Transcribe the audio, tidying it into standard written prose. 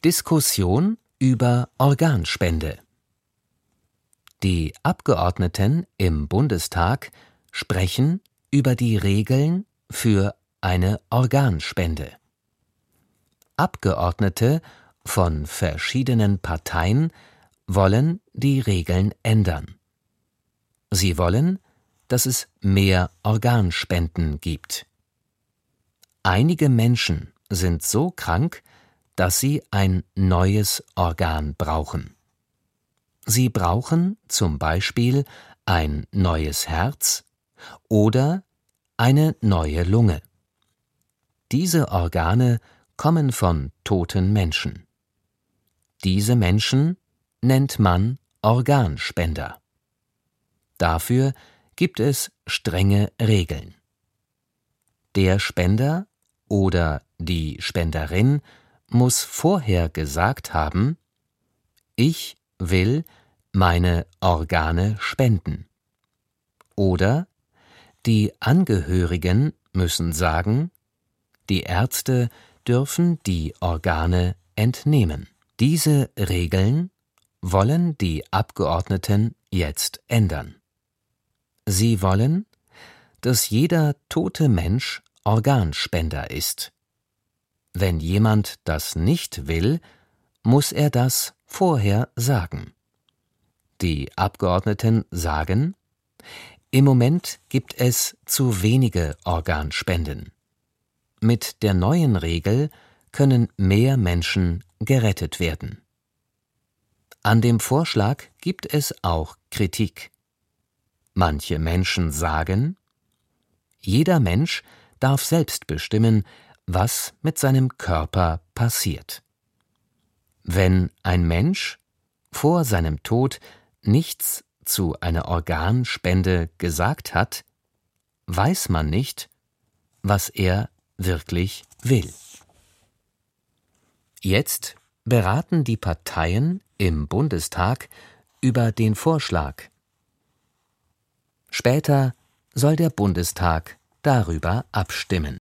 Diskussion über Organspende. Die Abgeordneten im Bundestag sprechen über die Regeln für eine Organspende. Abgeordnete von verschiedenen Parteien wollen die Regeln ändern. Sie wollen, dass es mehr Organspenden gibt. Einige Menschen sind so krank, dass sie ein neues Organ brauchen. Sie brauchen zum Beispiel ein neues Herz oder eine neue Lunge. Diese Organe kommen von toten Menschen. Diese Menschen nennt man Organspender. Dafür gibt es strenge Regeln. Der Spender oder die Spenderin muss vorher gesagt haben: Ich will meine Organe spenden. Oder die Angehörigen müssen sagen: Die Ärzte dürfen die Organe entnehmen. Diese Regeln wollen die Abgeordneten jetzt ändern. Sie wollen, dass jeder tote Mensch Organspender ist. Wenn jemand das nicht will, muss er das vorher sagen. Die Abgeordneten sagen: Im Moment gibt es zu wenige Organspenden. Mit der neuen Regel können mehr Menschen gerettet werden. An dem Vorschlag gibt es auch Kritik. Manche Menschen sagen: Jeder Mensch darf selbst bestimmen, was mit seinem Körper passiert. Wenn ein Mensch vor seinem Tod nichts zu einer Organspende gesagt hat, weiß man nicht, was er wirklich will. Jetzt beraten die Parteien im Bundestag über den Vorschlag. Später soll der Bundestag darüber abstimmen.